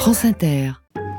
France Inter.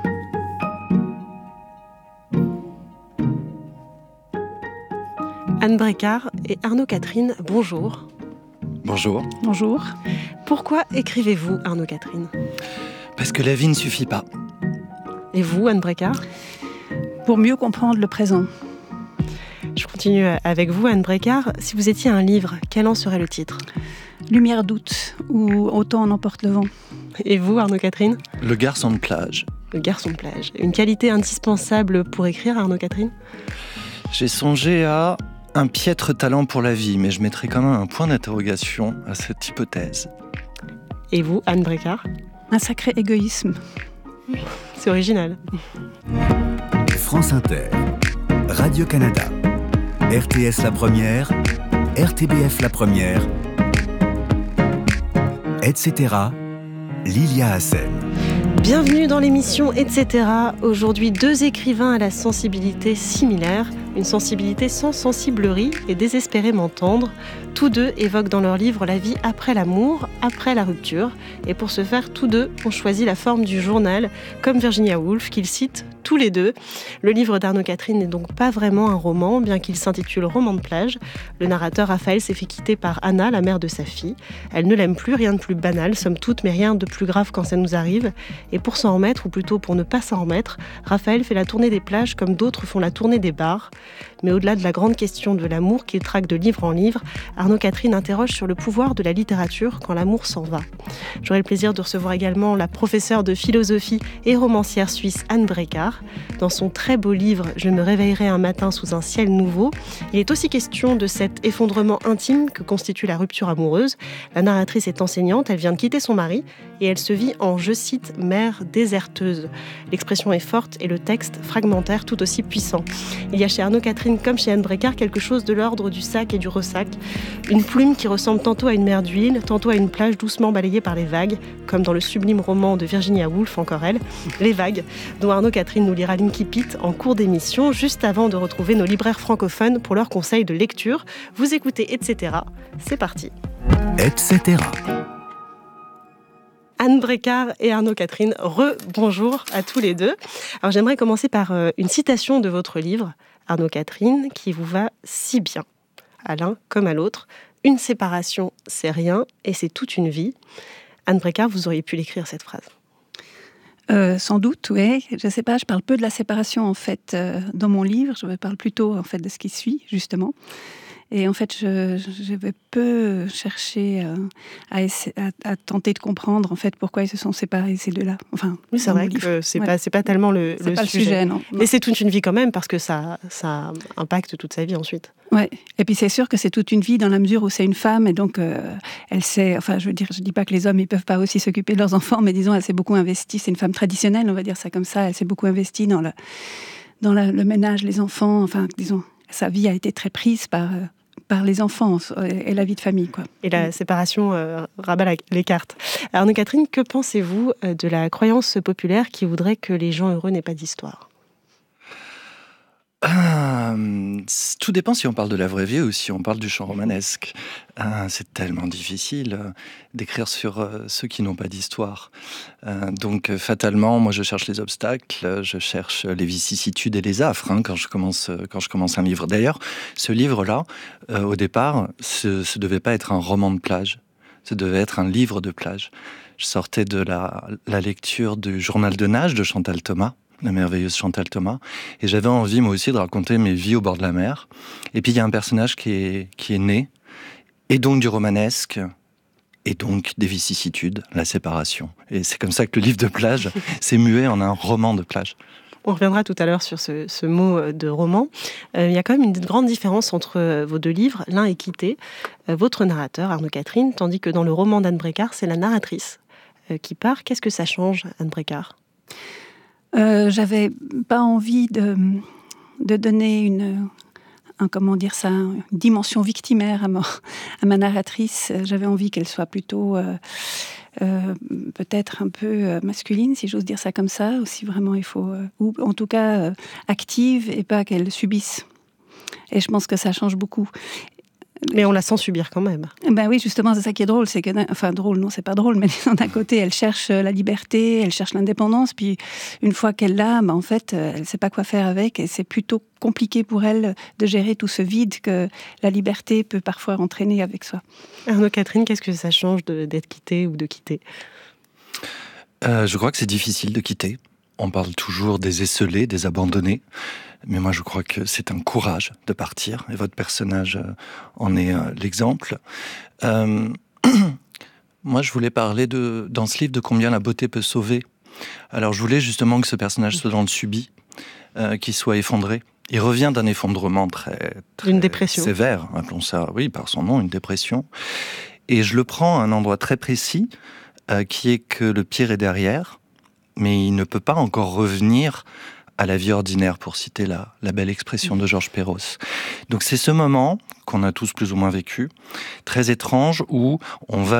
Anne Brécard et Arnaud Catherine, bonjour. Bonjour. Bonjour. Pourquoi écrivez-vous, Arnaud Catherine ? Parce que la vie ne suffit pas. Et vous, Anne Brécard ? Pour mieux comprendre le présent. Je continue avec vous, Anne Brécard. Si vous étiez un livre, quel en serait le titre ? Lumière d'août, ou Autant en emporte le vent. Et vous, Arnaud Catherine ? Le garçon de plage. Le garçon de plage. Une qualité indispensable pour écrire, Arnaud Catherine ? J'ai songé à un piètre talent pour la vie, mais je mettrai quand même un point d'interrogation à cette hypothèse. Et vous, Anne Brécard ? Un sacré égoïsme. C'est original. France Inter, Radio-Canada, RTS La Première, RTBF La Première, etc. Lilia Hassen. Bienvenue dans l'émission Etc. Aujourd'hui, deux écrivains à la sensibilité similaire, une sensibilité sans sensiblerie et désespérément tendre. Tous deux évoquent dans leur livre la vie après l'amour, après la rupture. Et pour ce faire, tous deux ont choisi la forme du journal, comme Virginia Woolf, qu'ils citent tous les deux. Le livre d'Arnaud Catherine n'est donc pas vraiment un roman, bien qu'il s'intitule Roman de plage. Le narrateur Raphaël s'est fait quitter par Anna, la mère de sa fille. Elle ne l'aime plus, rien de plus banal, somme toute, mais rien de plus grave quand ça nous arrive. Et pour s'en remettre, ou plutôt pour ne pas s'en remettre, Raphaël fait la tournée des plages comme d'autres font la tournée des bars. Mais au-delà de la grande question de l'amour qu'il traque de livre en livre, Arnaud Catherine interroge sur le pouvoir de la littérature quand l'amour s'en va. J'aurai le plaisir de recevoir également la professeure de philosophie et romancière suisse Anne Brécard. Dans son très beau livre « Je me réveillerai un matin sous un ciel nouveau », il est aussi question de cet effondrement intime que constitue la rupture amoureuse. La narratrice est enseignante, elle vient de quitter son mari et elle se vit en, je cite, « mère déserteuse ». L'expression est forte et le texte fragmentaire tout aussi puissant. Il y a chez Arnaud Catherine comme chez Anne Brécard quelque chose de l'ordre du sac et du ressac. Une plume qui ressemble tantôt à une mer d'huile, tantôt à une plage doucement balayée par les vagues, comme dans le sublime roman de Virginia Woolf, encore elle, Les Vagues, dont Arnaud Catherine nous lira l'incipit en cours d'émission, juste avant de retrouver nos libraires francophones pour leurs conseils de lecture. Vous écoutez Etc. C'est parti. Etc. Anne Brécard et Arnaud Catherine, bonjour à tous les deux. Alors j'aimerais commencer par une citation de votre livre, Arnaud Catherine, qui vous va si bien, à l'un comme à l'autre. Une séparation, c'est rien et c'est toute une vie. Anne Brécard, vous auriez pu l'écrire cette phrase. Sans doute, oui. Je ne sais pas, je parle peu de la séparation en fait dans mon livre. Je parle plutôt en fait de ce qui suit justement. Et en fait, je vais peu chercher à tenter de comprendre en fait pourquoi ils se sont séparés ces deux-là. Enfin, oui, c'est vrai que c'est pas tellement le sujet. Non. Mais c'est toute une vie quand même parce que ça impacte toute sa vie ensuite. Ouais. Et puis c'est sûr que c'est toute une vie dans la mesure où c'est une femme et donc elle sait. Enfin, je dis pas que les hommes ils peuvent pas aussi s'occuper de leurs enfants, mais disons elle s'est beaucoup investie. C'est une femme traditionnelle, on va dire ça comme ça. Elle s'est beaucoup investie dans le ménage, les enfants. Enfin, disons, sa vie a été très prise par les enfants et la vie de famille, quoi. Et la séparation rabat les cartes. Arnaud Catherine, que pensez-vous de la croyance populaire qui voudrait que les gens heureux n'aient pas d'histoire ? Tout dépend si on parle de la vraie vie ou si on parle du chant romanesque. C'est tellement difficile d'écrire sur ceux qui n'ont pas d'histoire. Donc fatalement, moi je cherche les obstacles, je cherche les vicissitudes et les affres quand je commence un livre. D'ailleurs, ce livre-là, au départ, ce devait pas être un roman de plage, ce devait être un livre de plage. Je sortais de la lecture du journal de nage de Chantal Thomas, la merveilleuse Chantal Thomas, et j'avais envie moi aussi de raconter mes vies au bord de la mer. Et puis il y a un personnage qui est né, et donc du romanesque, et donc des vicissitudes, la séparation. Et c'est comme ça que le livre de plage s'est mué en un roman de plage. On reviendra tout à l'heure sur ce mot de roman. Il y a quand même une grande différence entre vos deux livres. L'un est quitté, votre narrateur, Arnaud Catherine, tandis que dans le roman d'Anne Brécard, c'est la narratrice qui part. Qu'est-ce que ça change, Anne Brécard ? J'avais pas envie de donner une dimension victimaire à ma narratrice. J'avais envie qu'elle soit plutôt peut-être un peu masculine, si j'ose dire ça comme ça, aussi vraiment il faut, ou en tout cas active et pas qu'elle subisse. Et je pense que ça change beaucoup. Mais on la sent subir quand même. Ben oui, justement, c'est ça qui est drôle. C'est que, enfin, drôle, non, c'est pas drôle, mais d'un côté, elle cherche la liberté, elle cherche l'indépendance, puis une fois qu'elle l'a, en fait, elle sait pas quoi faire avec, et c'est plutôt compliqué pour elle de gérer tout ce vide que la liberté peut parfois entraîner avec soi. Arnaud, Catherine, qu'est-ce que ça change d'être quitté ou de quitter ? Je crois que c'est difficile de quitter. On parle toujours des esselés, des abandonnés. Mais moi, je crois que c'est un courage de partir. Et votre personnage en est l'exemple. Moi, je voulais parler dans ce livre de combien la beauté peut sauver. Alors, je voulais justement que ce personnage soit dans le subit, qu'il soit effondré. Il revient d'un effondrement très une dépression sévère, appelons ça, oui, par son nom, une dépression. Et je le prends à un endroit très précis, qui est que le pire est derrière, mais il ne peut pas encore revenir à la vie ordinaire, pour citer la belle expression de Georges Perros. Donc c'est ce moment qu'on a tous plus ou moins vécu, très étrange, où on va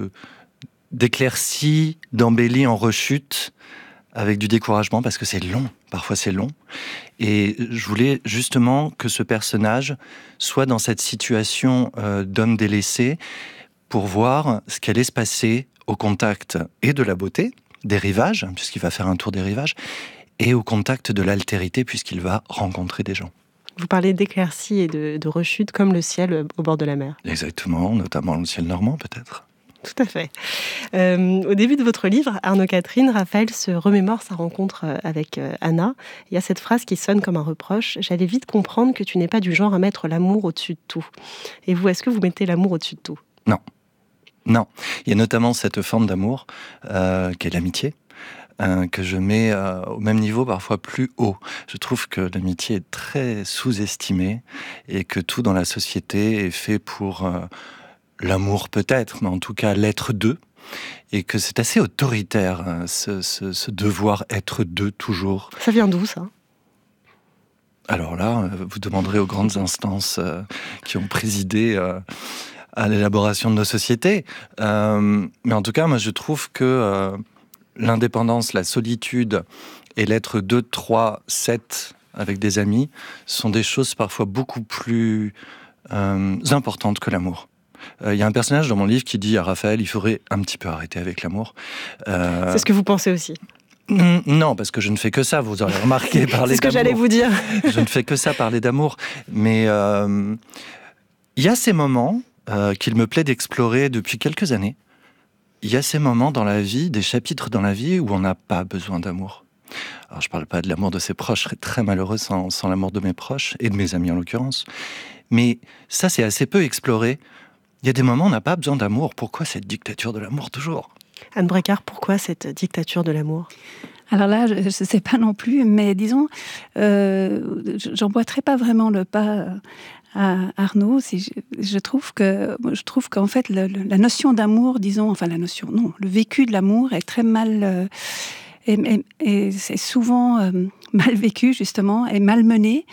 d'éclaircie, d'embellie en rechute, avec du découragement, parce que c'est long, parfois c'est long. Et je voulais justement que ce personnage soit dans cette situation d'homme délaissé, pour voir ce qui allait se passer au contact et de la beauté, des rivages, puisqu'il va faire un tour des rivages, et au contact de l'altérité, puisqu'il va rencontrer des gens. Vous parlez d'éclaircie et de rechute, comme le ciel au bord de la mer. Exactement, notamment le ciel normand, peut-être. Tout à fait. Au début de votre livre, Arnaud, Catherine, Raphaël se remémore sa rencontre avec Anna. Il y a cette phrase qui sonne comme un reproche. « J'allais vite comprendre que tu n'es pas du genre à mettre l'amour au-dessus de tout. » Et vous, est-ce que vous mettez l'amour au-dessus de tout ? Non. Non. Il y a notamment cette forme d'amour, qui est l'amitié, que je mets au même niveau, parfois plus haut. Je trouve que l'amitié est très sous-estimée et que tout dans la société est fait pour l'amour peut-être, mais en tout cas l'être deux, et que c'est assez autoritaire, ce devoir être deux toujours. Ça vient d'où, ça ? Alors là, vous demanderez aux grandes instances qui ont présidé à l'élaboration de nos sociétés. Mais en tout cas, moi je trouve que l'indépendance, la solitude et l'être 2, 3, 7 avec des amis sont des choses parfois beaucoup plus importantes que l'amour. Il y a un personnage dans mon livre qui dit à Raphaël, il faudrait un petit peu arrêter avec l'amour. C'est ce que vous pensez aussi ? Non, parce que je ne fais que ça, vous aurez remarqué, parler d'amour. C'est ce que j'allais vous dire. Je ne fais que ça, parler d'amour. Mais il y a ces moments qu'il me plaît d'explorer depuis quelques années. Il y a ces moments dans la vie, des chapitres dans la vie où on n'a pas besoin d'amour. Alors je ne parle pas de l'amour de ses proches, je serais très malheureux sans l'amour de mes proches, et de mes amis en l'occurrence. Mais ça, c'est assez peu exploré. Il y a des moments où on n'a pas besoin d'amour. Pourquoi cette dictature de l'amour toujours ? Anne Brécard, pourquoi cette dictature de l'amour ? Alors là, je ne sais pas non plus, mais disons, j'emboîterai pas vraiment le pas à Arnaud. Je trouve qu'en fait, la notion d'amour, disons, enfin la notion, non, le vécu de l'amour est très mal, et c'est souvent mal vécu, justement, et mal mené.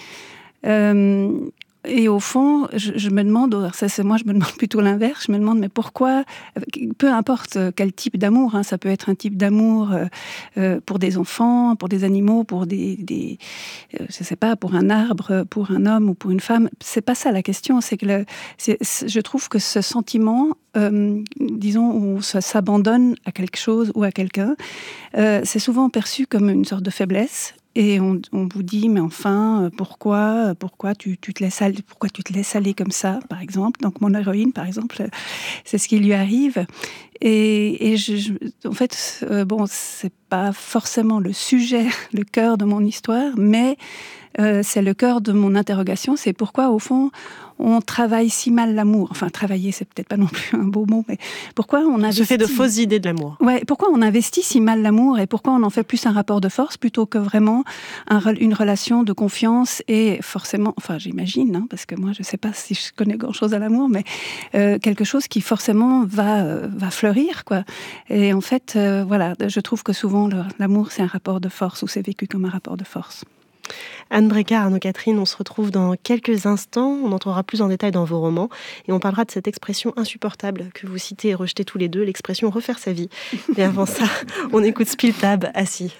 Et au fond, je me demande, moi je me demande plutôt l'inverse, je me demande mais pourquoi, peu importe quel type d'amour, ça peut être un type d'amour pour des enfants, pour des animaux, pour je sais pas, pour un arbre, pour un homme ou pour une femme, c'est pas ça la question, c'est que je trouve que ce sentiment, disons, où ça s'abandonne à quelque chose ou à quelqu'un, c'est souvent perçu comme une sorte de faiblesse. Et on vous dit, mais enfin, pourquoi tu te laisses aller comme ça, par exemple. Donc mon héroïne, par exemple, c'est ce qui lui arrive. Et en fait, bon, c'est pas forcément le sujet, le cœur de mon histoire, mais c'est le cœur de mon interrogation. C'est pourquoi, au fond, on travaille si mal l'amour. Enfin, travailler, c'est peut-être pas non plus un beau mot, mais pourquoi on investit... Se fait de fausses idées de l'amour. Ouais, pourquoi on investit si mal l'amour et pourquoi on en fait plus un rapport de force plutôt que vraiment une relation de confiance et forcément, enfin j'imagine, parce que moi je sais pas si je connais grand-chose à l'amour, mais quelque chose qui forcément va fleurir, quoi. Et en fait, voilà, je trouve que souvent l'amour c'est un rapport de force ou c'est vécu comme un rapport de force. Anne Brécard, Arnaud, Catherine, on se retrouve dans quelques instants, on entrera plus en détail dans vos romans et on parlera de cette expression insupportable que vous citez et rejetez tous les deux, l'expression « refaire sa vie ». Mais avant ça, on écoute Spill Tab, assis.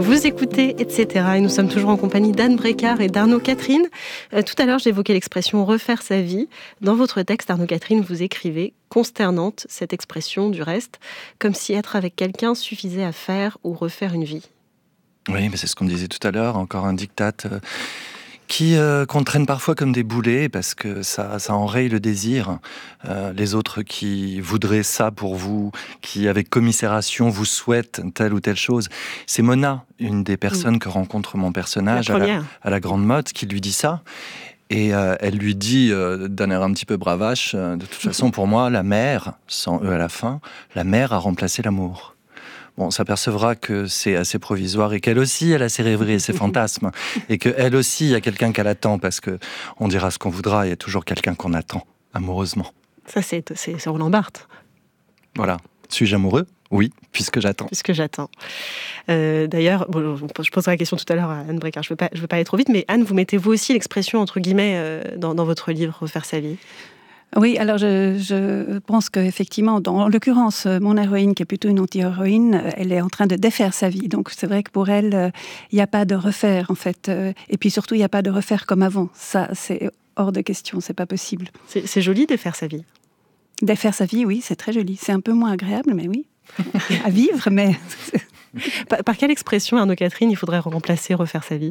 Vous écoutez, etc. Et nous sommes toujours en compagnie d'Anne Brécard et d'Arnaud Catherine. Tout à l'heure, j'évoquais l'expression « refaire sa vie ». Dans votre texte, Arnaud Catherine, vous écrivez « consternante » cette expression, du reste, comme si être avec quelqu'un suffisait à faire ou refaire une vie. Oui, mais c'est ce qu'on disait tout à l'heure, encore un diktat qu'on traîne parfois comme des boulets parce que ça enraye le désir. Les autres qui voudraient ça pour vous, qui avec commisération vous souhaitent telle ou telle chose. C'est Mona, une des personnes que rencontre mon personnage à la Grande Motte, qui lui dit ça. Et elle lui dit d'un air un petit peu bravache, de toute façon pour moi la mer, sans E à la fin, la mer a remplacé l'amour. Bon, on s'apercevra que c'est assez provisoire et qu'elle aussi, elle a ses rêveries et ses fantasmes. Et qu'elle aussi, il y a quelqu'un qu'elle attend parce qu'on dira ce qu'on voudra, il y a toujours quelqu'un qu'on attend, amoureusement. Ça, c'est Roland Barthes. Voilà. Suis-je amoureux ? Oui, puisque j'attends. Puisque j'attends. D'ailleurs, je poserai la question tout à l'heure à Anne Brécard, je veux pas aller trop vite, mais Anne, vous mettez vous aussi l'expression, entre guillemets, dans votre livre « Refaire sa vie ». Oui, alors je pense qu'effectivement, en l'occurrence, mon héroïne, qui est plutôt une anti-héroïne, elle est en train de défaire sa vie. Donc c'est vrai que pour elle, il n'y a pas de refaire, en fait. Et puis surtout, il n'y a pas de refaire comme avant. Ça, c'est hors de question, c'est pas possible. C'est joli, défaire sa vie. Défaire sa vie, oui, c'est très joli. C'est un peu moins agréable, mais oui. À vivre, mais... Par quelle expression, Arnaud Catherine, il faudrait remplacer refaire sa vie ?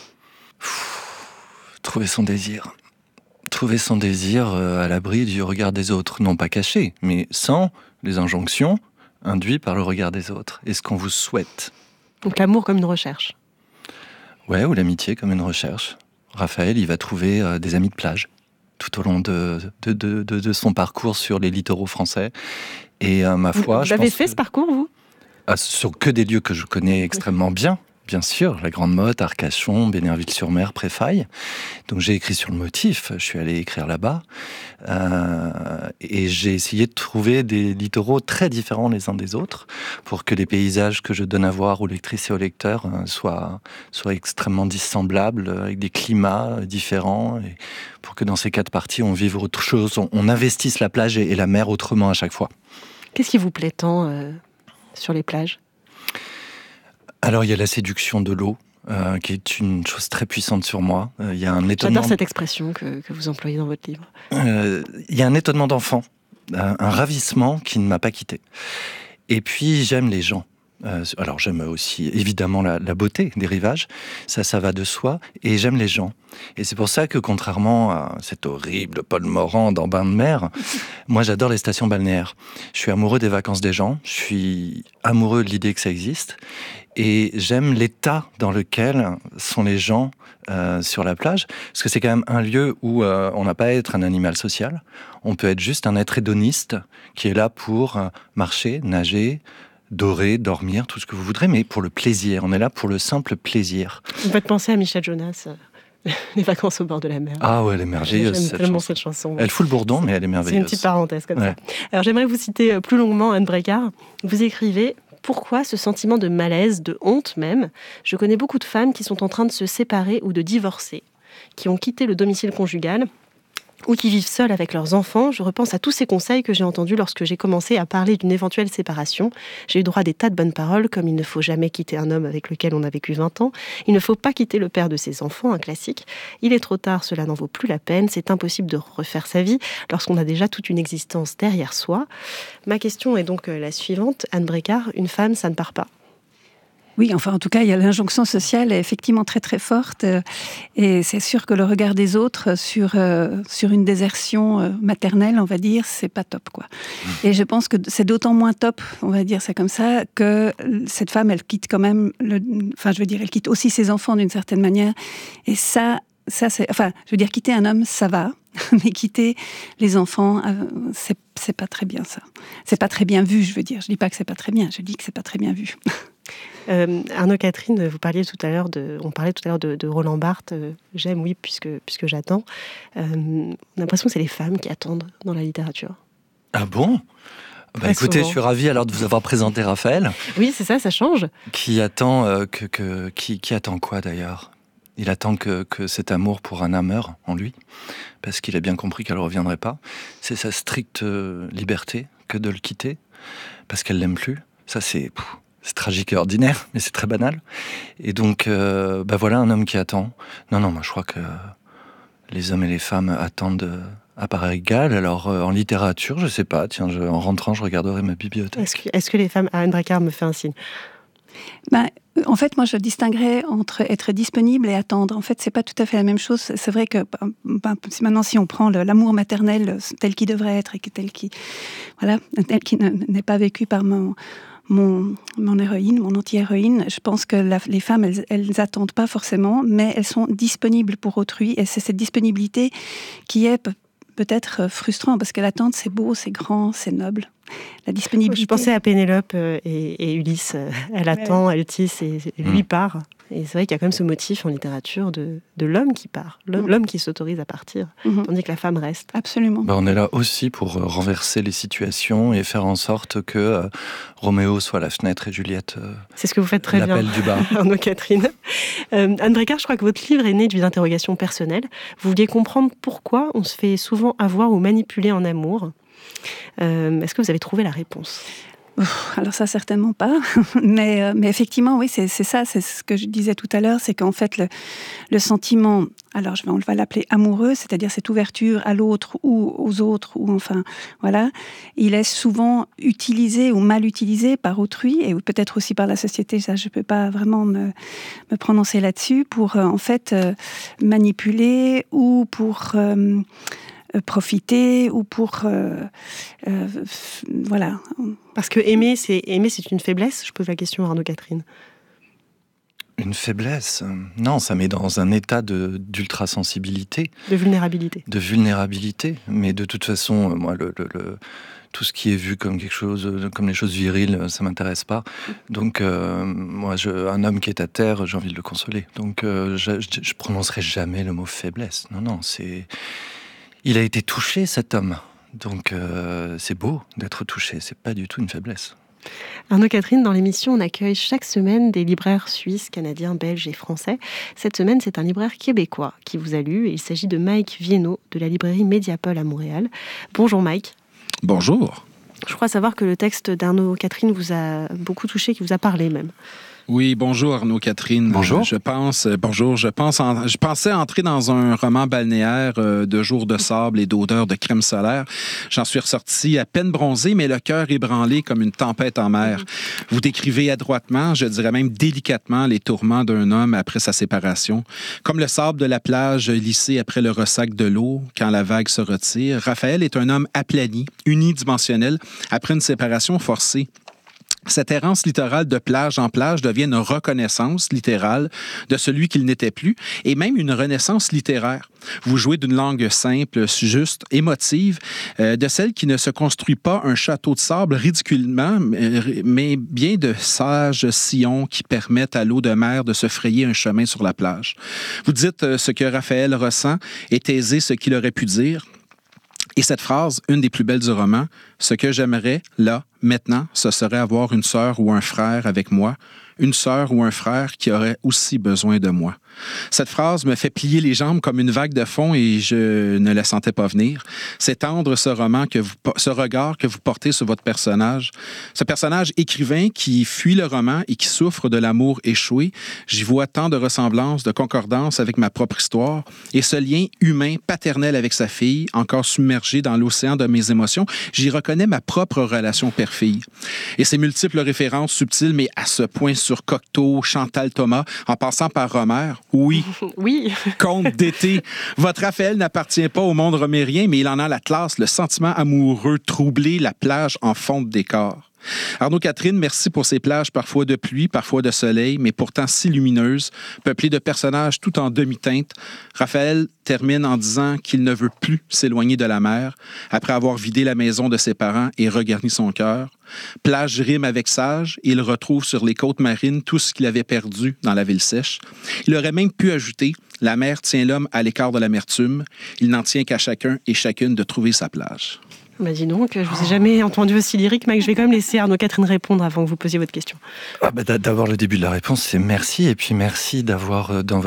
Trouver son désir. Trouver son désir à l'abri du regard des autres. Non pas caché, mais sans les injonctions induites par le regard des autres. Et ce qu'on vous souhaite. Donc l'amour comme une recherche. Ouais, ou l'amitié comme une recherche. Raphaël, il va trouver des amis de plage tout au long de son parcours sur les littoraux français. Et ma foi, vous avez fait ce parcours, vous ? Sur que des lieux que je connais extrêmement bien. Bien sûr, la Grande Motte, Arcachon, Bénerville-sur-Mer, Préfaille. Donc j'ai écrit sur le motif, je suis allé écrire là-bas. Et j'ai essayé de trouver des littoraux très différents les uns des autres pour que les paysages que je donne à voir aux lectrices et aux lecteurs soient extrêmement dissemblables, avec des climats différents. Et pour que dans ces 4 parties, on vive autre chose, on investisse la plage et la mer autrement à chaque fois. Qu'est-ce qui vous plaît tant sur les plages ? Alors, il y a la séduction de l'eau, qui est une chose très puissante sur moi. Il y a un étonnement... J'adore cette expression que vous employez dans votre livre. Il y a un étonnement d'enfant, un ravissement qui ne m'a pas quitté. Et puis, j'aime les gens. Alors, j'aime aussi, évidemment, la beauté des rivages. Ça va de soi. Et j'aime les gens. Et c'est pour ça que, contrairement à cet horrible Paul Morand dans Bain de mer, moi, j'adore les stations balnéaires. Je suis amoureux des vacances des gens. Je suis amoureux de l'idée que ça existe. Et j'aime l'état dans lequel sont les gens sur la plage, parce que c'est quand même un lieu où on n'a pas à être un animal social, on peut être juste un être hédoniste qui est là pour marcher, nager, dorer, dormir, tout ce que vous voudrez, mais pour le plaisir, on est là pour le simple plaisir. Vous me faites penser à Michel Jonas, les vacances au bord de la mer. Ah ouais, elle est merveilleuse. J'aime tellement cette chanson. Elle fout le bourdon, mais elle est merveilleuse. C'est une petite parenthèse comme ça. Alors j'aimerais vous citer plus longuement Anne Brécard. Vous écrivez... Pourquoi ce sentiment de malaise, de honte même ? Je connais beaucoup de femmes qui sont en train de se séparer ou de divorcer, qui ont quitté le domicile conjugal ou qui vivent seules avec leurs enfants. Je repense à tous ces conseils que j'ai entendus lorsque j'ai commencé à parler d'une éventuelle séparation. J'ai eu droit à des tas de bonnes paroles, comme il ne faut jamais quitter un homme avec lequel on a vécu 20 ans. Il ne faut pas quitter le père de ses enfants, un classique. Il est trop tard, cela n'en vaut plus la peine. C'est impossible de refaire sa vie lorsqu'on a déjà toute une existence derrière soi. Ma question est donc la suivante. Anne Brécard, une femme, ça ne part pas. Oui, enfin, en tout cas, il y a l'injonction sociale est effectivement très très forte, et c'est sûr que le regard des autres sur une désertion maternelle, on va dire, c'est pas top, quoi. Et je pense que c'est d'autant moins top, on va dire ça comme ça, que cette femme, elle quitte quand même, elle quitte aussi ses enfants d'une certaine manière, et ça c'est, quitter un homme, ça va, mais quitter les enfants, c'est pas très bien ça. C'est pas très bien vu, je veux dire. Je dis pas que c'est pas très bien, je dis que c'est pas très bien vu. Arnaud Catherine, on parlait tout à l'heure de Roland Barthes. J'aime, oui, puisque j'attends. On a l'impression que c'est les femmes qui attendent dans la littérature. Ah bon ? Écoutez, souvent. Je suis ravi alors de vous avoir présenté Raphaël. Oui, c'est ça change. Qui attend qui attend quoi d'ailleurs ? Il attend que cet amour pour Anna meure en lui, parce qu'il a bien compris qu'elle ne reviendrait pas. C'est sa stricte liberté que de le quitter, parce qu'elle ne l'aime plus. Ça, c'est C'est tragique et ordinaire, mais c'est très banal. Et donc, voilà un homme qui attend. Non, moi je crois que les hommes et les femmes attendent à part égale. Alors, en littérature, je sais pas. Tiens, en rentrant, je regarderai ma bibliothèque. Est-ce que les femmes... Anne Drakkar me fait un signe. En fait, moi, je distinguerais entre être disponible et attendre. En fait, c'est pas tout à fait la même chose. C'est vrai que maintenant, si on prend l'amour maternel tel qu'il devrait être et tel qui n'est pas vécu par mon héroïne, mon anti-héroïne, je pense que les femmes, elles attendent pas forcément, mais elles sont disponibles pour autrui. Et c'est cette disponibilité qui est peut-être frustrant, parce que l'attente, c'est beau, c'est grand, c'est noble. La disponibilité... Je pensais à Pénélope et Ulysse. Elle attend, elle tisse et lui part. Et c'est vrai qu'il y a quand même ce motif en littérature de l'homme qui part, l'homme qui s'autorise à partir, tandis que la femme reste. Absolument. On est là aussi pour renverser les situations et faire en sorte que Roméo soit la fenêtre et Juliette c'est ce que vous faites très bien, l'appel du bas. Arnaud Catherine. Anne Drakkar, je crois que votre livre est né d'une interrogation personnelle. Vous vouliez comprendre pourquoi on se fait souvent avoir ou manipuler en amour. Est-ce que vous avez trouvé la réponse ? Alors ça, certainement pas. Mais effectivement, oui, c'est ça, c'est ce que je disais tout à l'heure, c'est qu'en fait, le sentiment, alors on va l'appeler amoureux, c'est-à-dire cette ouverture à l'autre ou aux autres, ou enfin, voilà, il est souvent utilisé ou mal utilisé par autrui, et peut-être aussi par la société, ça je peux pas vraiment me prononcer là-dessus, pour en fait manipuler ou pour... profiter ou pour voilà. Parce que aimer c'est une faiblesse. Je pose la question à Arnaud Catherine. Une faiblesse ? Non, ça met dans un état d'ultra-sensibilité. De vulnérabilité. De vulnérabilité. Mais de toute façon, moi, tout ce qui est vu comme quelque chose, comme les choses viriles, ça m'intéresse pas. Donc, moi, un homme qui est à terre, j'ai envie de le consoler. Donc, je prononcerai jamais le mot faiblesse. Non, c'est... Il a été touché, cet homme. Donc, c'est beau d'être touché. C'est pas du tout une faiblesse. Arnaud Catherine, dans l'émission, on accueille chaque semaine des libraires suisses, canadiens, belges et français. Cette semaine, c'est un libraire québécois qui vous a lu. Il s'agit de Mike Viennot, de la librairie Mediapol à Montréal. Bonjour Mike. Bonjour. Je crois savoir que le texte d'Arnaud Catherine vous a beaucoup touché, qui vous a parlé même. Oui, bonjour Arnaud Catherine. Bonjour. Je pensais entrer dans un roman balnéaire de jours de sable et d'odeur de crème solaire. J'en suis ressorti à peine bronzé, mais le cœur ébranlé comme une tempête en mer. Vous décrivez adroitement, je dirais même délicatement, les tourments d'un homme après sa séparation. Comme le sable de la plage lissé après le ressac de l'eau, quand la vague se retire, Raphaël est un homme aplani, unidimensionnel, après une séparation forcée. Cette errance littorale de plage en plage devient une reconnaissance littérale de celui qu'il n'était plus et même une renaissance littéraire. Vous jouez d'une langue simple, juste, émotive, de celle qui ne se construit pas un château de sable ridiculement, mais bien de sages sillons qui permettent à l'eau de mer de se frayer un chemin sur la plage. Vous dites ce que Raphaël ressent et taisez ce qu'il aurait pu dire. Et cette phrase, une des plus belles du roman, « Ce que j'aimerais, là, maintenant, ce serait avoir une sœur ou un frère avec moi, une sœur ou un frère qui aurait aussi besoin de moi. » Cette phrase me fait plier les jambes comme une vague de fond et je ne la sentais pas venir. C'est tendre ce regard que vous portez sur votre personnage. Ce personnage écrivain qui fuit le roman et qui souffre de l'amour échoué. J'y vois tant de ressemblances, de concordances avec ma propre histoire et ce lien humain, paternel avec sa fille, encore submergé dans l'océan de mes émotions, j'y reconnais ma propre relation père-fille. Et ces multiples références subtiles, mais à ce point sur Cocteau, Chantal Thomas, en passant par Romère, oui. Conte d'été. Votre Raphaël n'appartient pas au monde romérien, mais il en a la classe, le sentiment amoureux troublé, la plage en fond de décor. Arnaud Catherine, merci pour ces plages parfois de pluie, parfois de soleil, mais pourtant si lumineuses, peuplées de personnages tout en demi-teinte. Raphaël termine en disant qu'il ne veut plus s'éloigner de la mer, après avoir vidé la maison de ses parents et regarni son cœur. Plage rime avec sage, et il retrouve sur les côtes marines tout ce qu'il avait perdu dans la ville sèche. Il aurait même pu ajouter « La mer tient l'homme à l'écart de l'amertume. Il n'en tient qu'à chacun et chacune de trouver sa plage. » Dis donc, je vous ai jamais entendu aussi lyrique, Mike. Je vais quand même laisser Arnaud Catherine répondre avant que vous posiez votre question. D'abord, le début de la réponse, c'est merci. Et puis merci d'avoir, dans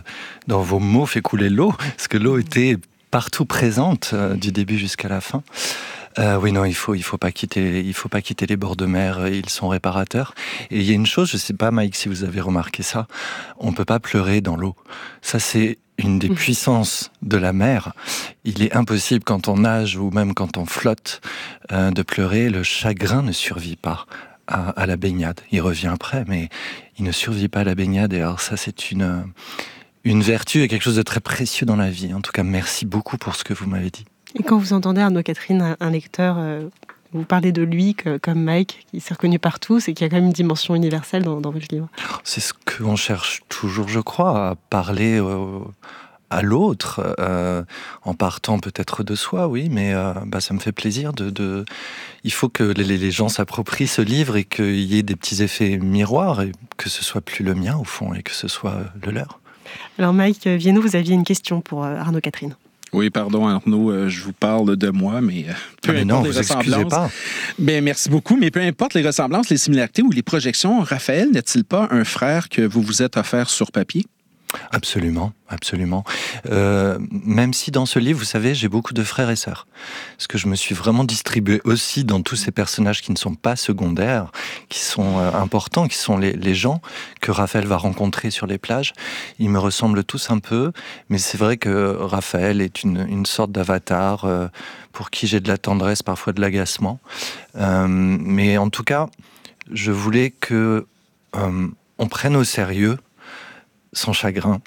vos mots, fait couler l'eau. Parce que l'eau était partout présente, du début jusqu'à la fin. Oui, non, il faut pas quitter les bords de mer. Ils sont réparateurs. Et il y a une chose, je sais pas, Mike, si vous avez remarqué ça, on peut pas pleurer dans l'eau. Ça, c'est une des puissances de la mer. Il est impossible quand on nage ou même quand on flotte de pleurer. Le chagrin ne survit pas à la baignade. Il revient après, mais il ne survit pas à la baignade. Et alors ça, c'est une vertu et quelque chose de très précieux dans la vie. En tout cas, merci beaucoup pour ce que vous m'avez dit. Et quand vous entendez, Arnaud Catherine, un lecteur, vous parlez de lui comme Mike, qui s'est reconnu partout, c'est qu'il y a quand même une dimension universelle dans votre livre. C'est ce qu'on cherche toujours, je crois, à parler à l'autre, en partant peut-être de soi, oui, mais ça me fait plaisir Il faut que les gens s'approprient ce livre et qu'il y ait des petits effets miroirs, et que ce soit plus le mien, au fond, et que ce soit le leur. Alors Mike Viennot, vous aviez une question pour Arnaud Catherine. Oui, pardon Arnaud, je vous parle de moi, mais peu importe les ressemblances. Pas. Merci beaucoup, mais peu importe les ressemblances, les similarités ou les projections, Raphaël n'est-il pas un frère que vous vous êtes offert sur papier? Absolument, absolument. Même si dans ce livre, vous savez, j'ai beaucoup de frères et sœurs. Parce que je me suis vraiment distribué aussi dans tous ces personnages qui ne sont pas secondaires, qui sont importants, qui sont les gens que Raphaël va rencontrer sur les plages. Ils me ressemblent tous un peu, mais c'est vrai que Raphaël est une sorte d'avatar pour qui j'ai de la tendresse, parfois de l'agacement. Mais en tout cas, je voulais que on prenne au sérieux son chagrin.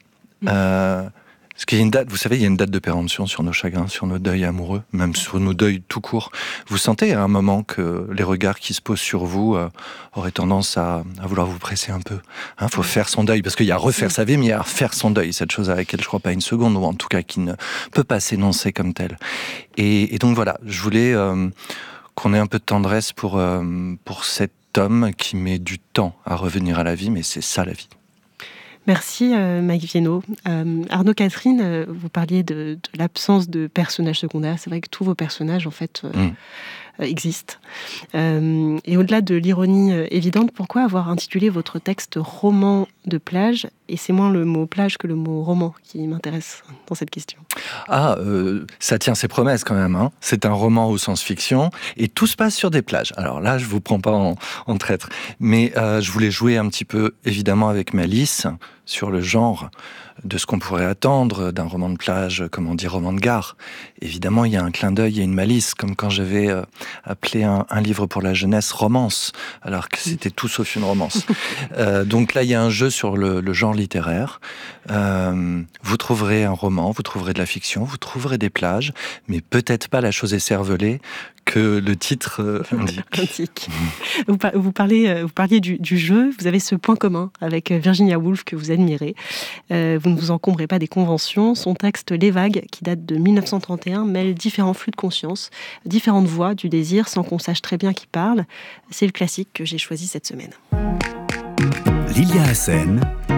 Parce qu'il y a une date, vous savez, il y a une date de péremption sur nos chagrins, sur nos deuils amoureux, même sur nos deuils tout court. Vous sentez à un moment que les regards qui se posent sur vous auraient tendance à vouloir vous presser un peu. Faut faire son deuil, parce qu'il y a refaire sa vie, mais il y a faire son deuil, cette chose à laquelle je ne crois pas une seconde, ou en tout cas qui ne peut pas s'énoncer comme telle. Et donc voilà, je voulais qu'on ait un peu de tendresse pour cet homme qui met du temps à revenir à la vie, mais c'est ça la vie. Merci Mike Viennot. Arnaud Catherine, vous parliez de l'absence de personnages secondaires. C'est vrai que tous vos personnages en fait existent. Et au-delà de l'ironie évidente, pourquoi avoir intitulé votre texte roman de plage? Et c'est moins le mot plage que le mot roman qui m'intéresse dans cette question. Ça tient ses promesses quand même. C'est un roman au sens fiction et tout se passe sur des plages. Alors là, je vous prends pas en traître. Mais je voulais jouer un petit peu, évidemment, avec Malice sur le genre de ce qu'on pourrait attendre d'un roman de plage, comme on dit roman de gare. Évidemment, il y a un clin d'œil, il y a une malice, comme quand j'avais appelé un livre pour la jeunesse romance, alors que c'était tout sauf une romance. Donc là, il y a un jeu sur le genre littéraire. Vous trouverez un roman, vous trouverez de la fiction, vous trouverez des plages, mais peut-être pas la chose écervelée que le titre indique. Vous parliez du jeu, vous avez ce point commun avec Virginia Woolf que vous admirez. Vous ne vous encombrez pas des conventions. Son texte Les Vagues, qui date de 1931, mêle différents flux de conscience, différentes voix du désir, sans qu'on sache très bien qui parle. C'est le classique que j'ai choisi cette semaine. Lilia Hassen,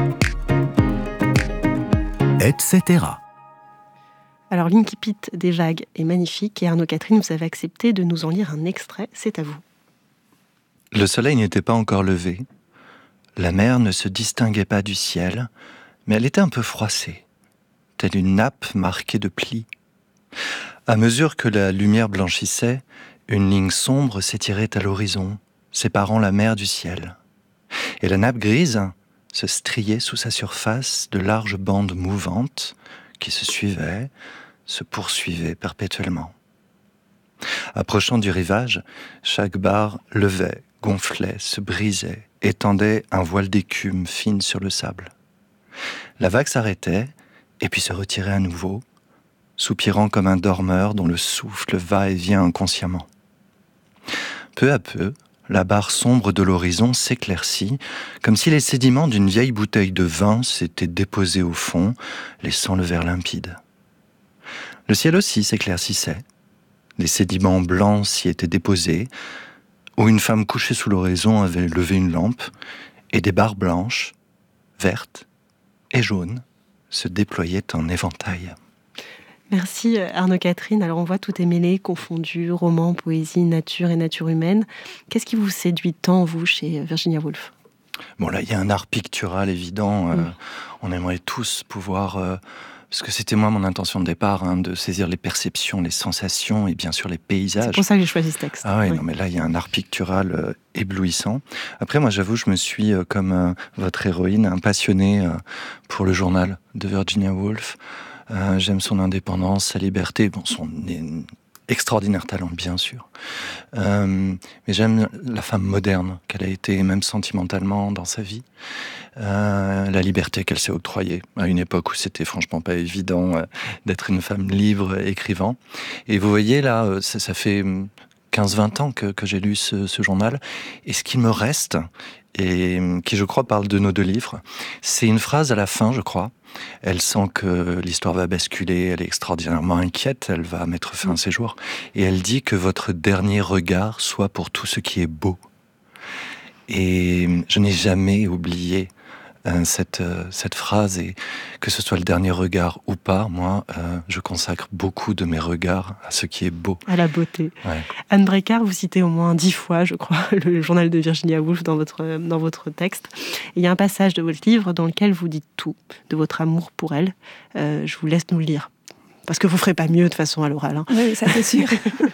etc. Alors, l'incipit des Vagues est magnifique et Arnaud Catherine, vous avez accepté de nous en lire un extrait. C'est à vous. Le soleil n'était pas encore levé. La mer ne se distinguait pas du ciel, mais elle était un peu froissée, telle une nappe marquée de plis. À mesure que la lumière blanchissait, une ligne sombre s'étirait à l'horizon, séparant la mer du ciel. Et la nappe grise se striait sous sa surface de larges bandes mouvantes qui se suivaient, se poursuivaient perpétuellement. Approchant du rivage, chaque barre levait, gonflait, se brisait, étendait un voile d'écume fine sur le sable. La vague s'arrêtait et puis se retirait à nouveau, soupirant comme un dormeur dont le souffle va et vient inconsciemment. Peu à peu, la barre sombre de l'horizon s'éclaircit, comme si les sédiments d'une vieille bouteille de vin s'étaient déposés au fond, laissant le verre limpide. Le ciel aussi s'éclaircissait. Des sédiments blancs s'y étaient déposés, où une femme couchée sous l'horizon avait levé une lampe, et des barres blanches, vertes et jaunes se déployaient en éventail. Merci Arnaud Catherine. Alors on voit tout est mêlé, confondu, roman, poésie, nature et nature humaine. Qu'est-ce qui vous séduit tant, vous, chez Virginia Woolf ? Bon, là, il y a un art pictural évident. On aimerait tous pouvoir parce que c'était moi mon intention de départ, de saisir les perceptions, les sensations et bien sûr les paysages. C'est pour ça que j'ai choisi ce texte. Ah oui, non, mais là, il y a un art pictural éblouissant. Après, moi, j'avoue, je me suis, comme votre héroïne, un passionné pour le journal de Virginia Woolf. J'aime son indépendance, sa liberté, son extraordinaire talent, bien sûr. Mais j'aime la femme moderne qu'elle a été, même sentimentalement, dans sa vie. La liberté qu'elle s'est octroyée à une époque où c'était franchement pas évident d'être une femme libre écrivant. Et vous voyez, là, ça fait 15-20 ans que j'ai lu ce journal. Et ce qui me reste, et qui, je crois, parle de nos 2 livres, c'est une phrase à la fin, je crois. Elle sent que l'histoire va basculer, elle est extraordinairement inquiète, elle va mettre fin à ses jours. Et elle dit que votre dernier regard soit pour tout ce qui est beau. Et je n'ai jamais oublié cette phrase, et que ce soit le dernier regard ou pas, moi, je consacre beaucoup de mes regards à ce qui est beau. À la beauté. Ouais. Anne Brécard, vous citez au moins 10 fois, je crois, le journal de Virginia Woolf dans votre texte. Et il y a un passage de votre livre dans lequel vous dites tout de votre amour pour elle. Je vous laisse nous le lire. Parce que vous ne ferez pas mieux de façon à l'oral. Oui, ça c'est sûr.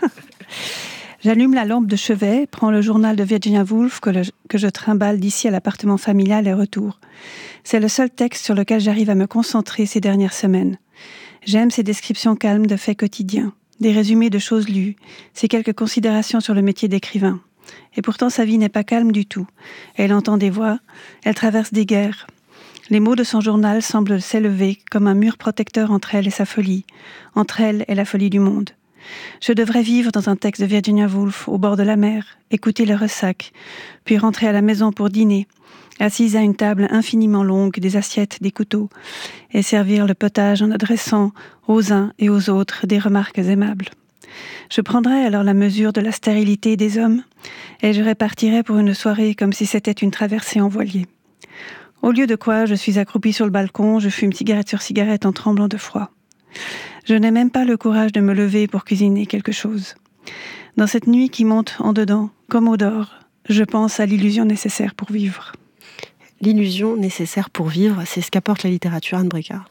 J'allume la lampe de chevet, prends le journal de Virginia Woolf que je trimballe d'ici à l'appartement familial et retour. C'est le seul texte sur lequel j'arrive à me concentrer ces dernières semaines. J'aime ces descriptions calmes de faits quotidiens, des résumés de choses lues, ces quelques considérations sur le métier d'écrivain. Et pourtant, sa vie n'est pas calme du tout. Elle entend des voix, elle traverse des guerres. Les mots de son journal semblent s'élever comme un mur protecteur entre elle et sa folie, entre elle et la folie du monde. Je devrais vivre dans un texte de Virginia Woolf, au bord de la mer, écouter le ressac, puis rentrer à la maison pour dîner, assise à une table infiniment longue, des assiettes, des couteaux, et servir le potage en adressant aux uns et aux autres des remarques aimables. Je prendrais alors la mesure de la stérilité des hommes, et je répartirais pour une soirée comme si c'était une traversée en voilier. Au lieu de quoi, je suis accroupie sur le balcon, je fume cigarette sur cigarette en tremblant de froid. Je n'ai même pas le courage de me lever pour cuisiner quelque chose. Dans cette nuit qui monte en dedans, comme au dehors, je pense à l'illusion nécessaire pour vivre. L'illusion nécessaire pour vivre, c'est ce qu'apporte la littérature, Anne Brécard.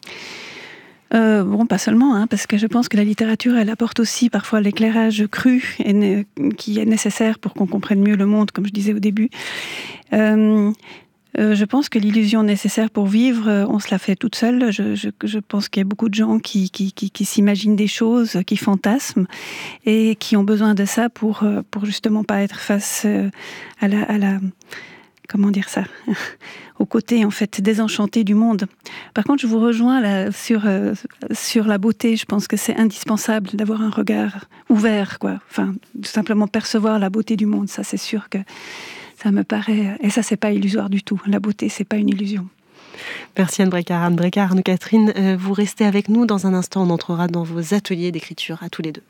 Pas seulement, parce que je pense que la littérature, elle apporte aussi parfois l'éclairage cru qui est nécessaire pour qu'on comprenne mieux le monde, comme je disais au début. Je pense que l'illusion nécessaire pour vivre, on se la fait toute seule. Je pense qu'il y a beaucoup de gens qui s'imaginent des choses, qui fantasment et qui ont besoin de ça pour justement pas être face à la comment dire ça, au côté en fait désenchanté du monde. Par contre, je vous rejoins là, sur la beauté. Je pense que c'est indispensable d'avoir un regard ouvert, quoi. Enfin, tout simplement percevoir la beauté du monde. Ça, c'est sûr que ça me paraît... Et ça, c'est pas illusoire du tout. La beauté, c'est pas une illusion. Merci Anne Brécard. Anne Brécard, Anne-Catherine, vous restez avec nous. Dans un instant, on entrera dans vos ateliers d'écriture à tous les deux.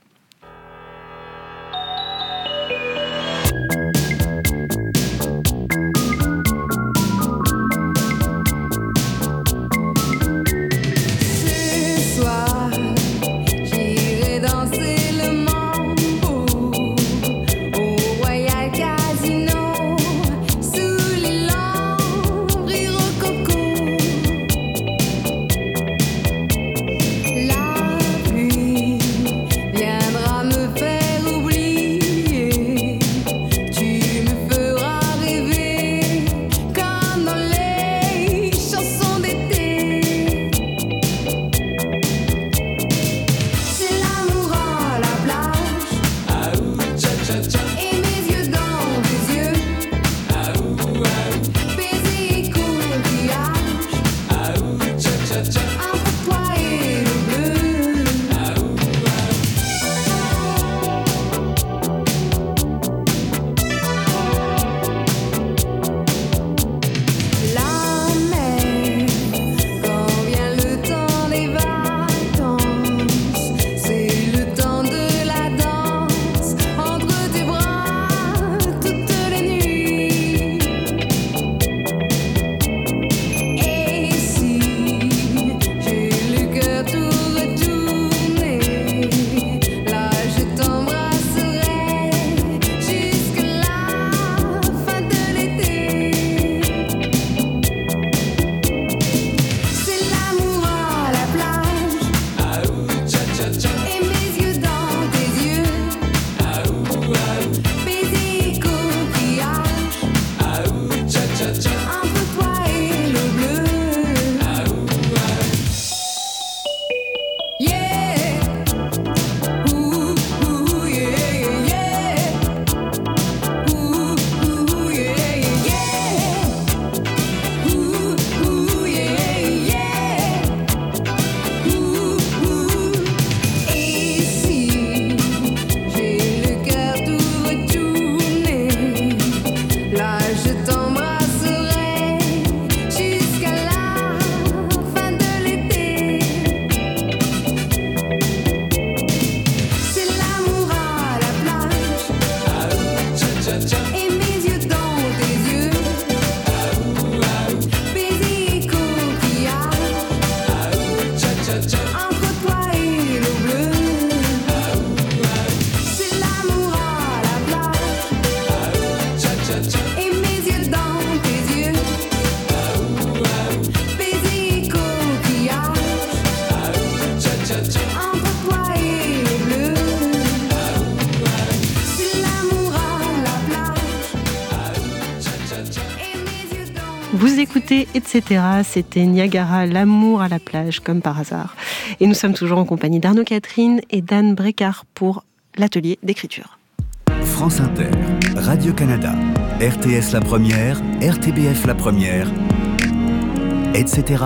La pluie vient Vous écoutez, etc. C'était Niagara, l'amour à la plage, comme par hasard. Et nous sommes toujours en compagnie d'Arnaud Catherine et d'Anne Brécard pour l'atelier d'écriture. France Inter, Radio-Canada, RTS La Première, RTBF La Première, etc.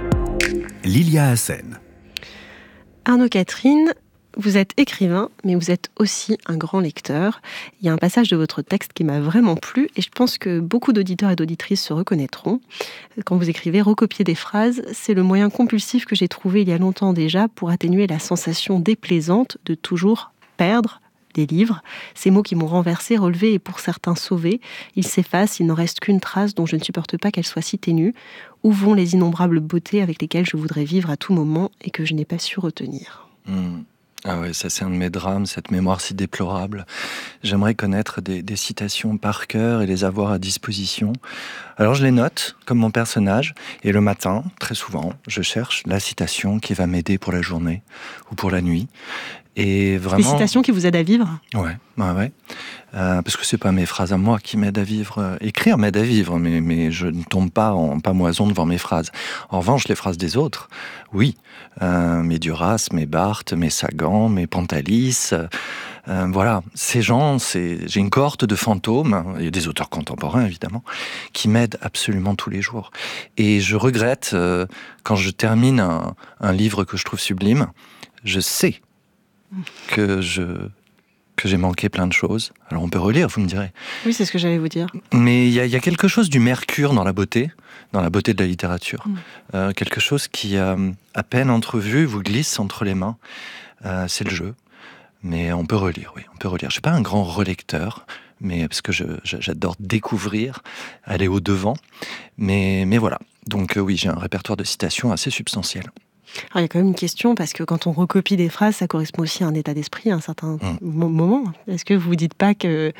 Lilia Hassen. Arnaud Catherine, vous êtes écrivain, mais vous êtes aussi un grand lecteur. Il y a un passage de votre texte qui m'a vraiment plu et je pense que beaucoup d'auditeurs et d'auditrices se reconnaîtront. Quand vous écrivez « Recopier des phrases », c'est le moyen compulsif que j'ai trouvé il y a longtemps déjà pour atténuer la sensation déplaisante de toujours perdre des livres. Ces mots qui m'ont renversé, relevé et pour certains sauvé, ils s'effacent, il n'en reste qu'une trace dont je ne supporte pas qu'elle soit si ténue. Où vont les innombrables beautés avec lesquelles je voudrais vivre à tout moment et que je n'ai pas su retenir ? Ah ouais, ça c'est un de mes drames, cette mémoire si déplorable. J'aimerais connaître des citations par cœur et les avoir à disposition. Alors je les note, comme mon personnage, et le matin, très souvent, je cherche la citation qui va m'aider pour la journée ou pour la nuit. Et vraiment... Des citations qui vous aident à vivre ? Ouais. Parce que c'est pas mes phrases à moi qui m'aident à vivre. Écrire m'aide à vivre, mais je ne tombe pas en pamoison devant mes phrases. En revanche, les phrases des autres, oui. Mes Duras, mes Barthes, mes Sagan, mes Pantalis... voilà, ces gens, j'ai une cohorte de fantômes, et des auteurs contemporains évidemment, qui m'aident absolument tous les jours. Et je regrette, quand je termine un livre que je trouve sublime, je sais que j'ai manqué plein de choses. Alors on peut relire, vous me direz. Oui, c'est ce que j'allais vous dire. Mais il y a quelque chose du mercure dans la beauté de la littérature. Quelque chose qui, à peine entrevu, vous glisse entre les mains. C'est le jeu. Mais on peut relire, oui, on peut relire. Je ne suis pas un grand relecteur, mais parce que j'adore découvrir, aller au-devant. Mais voilà. Donc oui, j'ai un répertoire de citations assez substantiel. Alors, il y a quand même une question, parce que quand on recopie des phrases, ça correspond aussi à un état d'esprit à un certain moment. Est-ce que vous ne dites pas que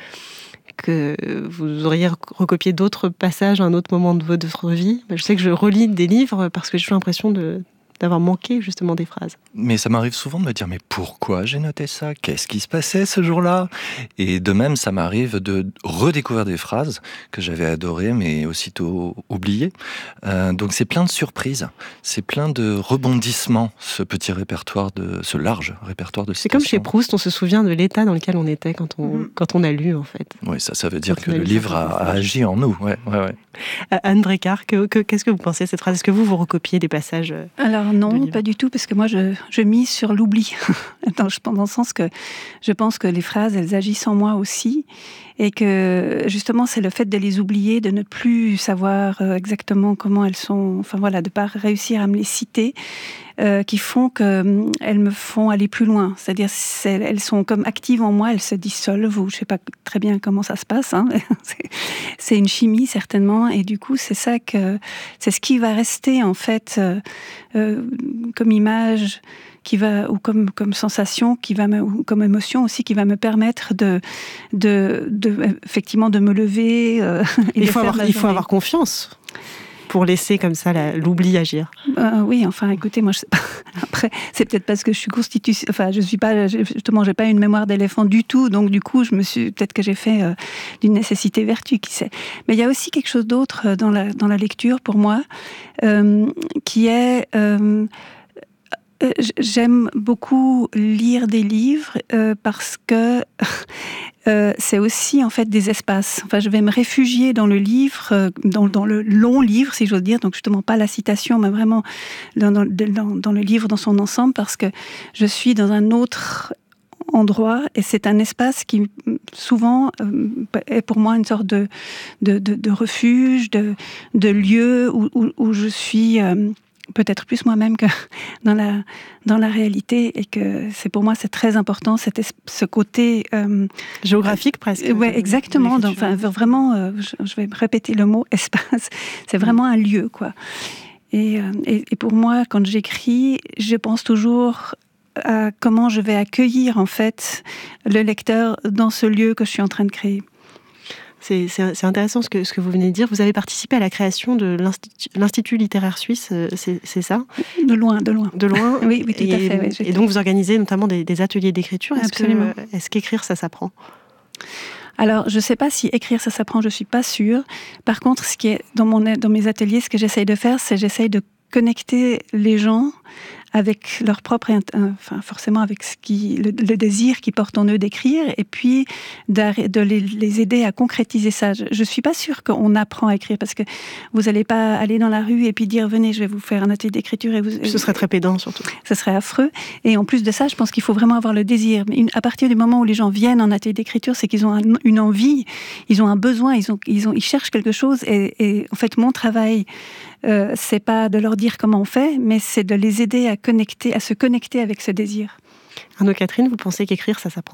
vous auriez recopié d'autres passages à un autre moment de votre vie ? Je sais que je relis des livres parce que j'ai toujours l'impression d'avoir manqué justement des phrases. Mais ça m'arrive souvent de me dire, mais pourquoi j'ai noté ça ? Qu'est-ce qui se passait ce jour-là ? Et de même, ça m'arrive de redécouvrir des phrases que j'avais adorées, mais aussitôt oubliées. Donc c'est plein de surprises, c'est plein de rebondissements, ce large répertoire de citations. C'est comme chez Proust, on se souvient de l'état dans lequel on était quand on a lu, en fait. Oui, ça veut dire que le livre a agi en nous. Ouais. Anne Brécard, qu'est-ce que vous pensez de cette phrase ? Est-ce que vous recopiez des passages ? Alors non, pas du tout, parce que moi je mise sur l'oubli, dans le sens que je pense que les phrases, elles agissent en moi aussi, et que justement c'est le fait de les oublier, de ne plus savoir exactement comment elles sont, enfin voilà, de pas réussir à me les citer, qui font qu'elles me font aller plus loin. C'est-à-dire elles sont comme actives en moi, elles se dissolvent, ou je sais pas très bien comment ça se passe, hein. C'est une chimie certainement, et du coup c'est ce qui va rester en fait comme image, ou comme sensation, ou comme émotion aussi, qui va me permettre de effectivement de me lever. Il faut avoir confiance pour laisser comme ça l'oubli agir. Oui, enfin, écoutez, moi, je sais pas. Après, c'est peut-être parce que je suis constituée. Enfin, justement, j'ai pas une mémoire d'éléphant du tout, donc du coup, peut-être que j'ai fait d'une nécessité vertu, qui sait. Mais il y a aussi quelque chose d'autre dans la lecture pour moi, qui est j'aime beaucoup lire des livres parce que c'est aussi en fait des espaces. Enfin, je vais me réfugier dans le livre, dans le long livre, si j'ose dire. Donc justement pas la citation, mais vraiment dans le livre dans son ensemble, parce que je suis dans un autre endroit, et c'est un espace qui souvent est pour moi une sorte de refuge, de lieu où je suis peut-être plus moi-même que dans la réalité, et que c'est très important ce côté géographique presque. Ouais, exactement. Vraiment, je vais répéter le mot espace. C'est vraiment un lieu, quoi. Et pour moi, quand j'écris, je pense toujours à comment je vais accueillir en fait le lecteur dans ce lieu que je suis en train de créer. C'est intéressant ce que vous venez de dire. Vous avez participé à la création de l'Institut littéraire suisse, c'est ça ? De loin. Oui, tout à fait. Oui, et donc vous organisez notamment des ateliers d'écriture. Absolument. Est-ce qu'écrire, ça s'apprend ? Alors, je ne sais pas si écrire, ça s'apprend, je ne suis pas sûre. Par contre, ce qui est dans mes ateliers, ce que j'essaye de faire, c'est j'essaye de connecter les gens avec leur propre, forcément avec le désir qu'ils portent en eux d'écrire, et puis de les aider à concrétiser ça. Je ne suis pas sûre qu'on apprend à écrire, parce que vous n'allez pas aller dans la rue et puis dire « Venez, je vais vous faire un atelier d'écriture ». Ce serait très pédant, surtout. Ce serait affreux. Et en plus de ça, je pense qu'il faut vraiment avoir le désir. Mais à partir du moment où les gens viennent en atelier d'écriture, c'est qu'ils ont une envie, ils ont un besoin, ils cherchent quelque chose. Et en fait, mon travail, c'est pas de leur dire comment on fait, mais c'est de les aider à se connecter avec ce désir. Arnaud Catherine, vous pensez qu'écrire, ça s'apprend ?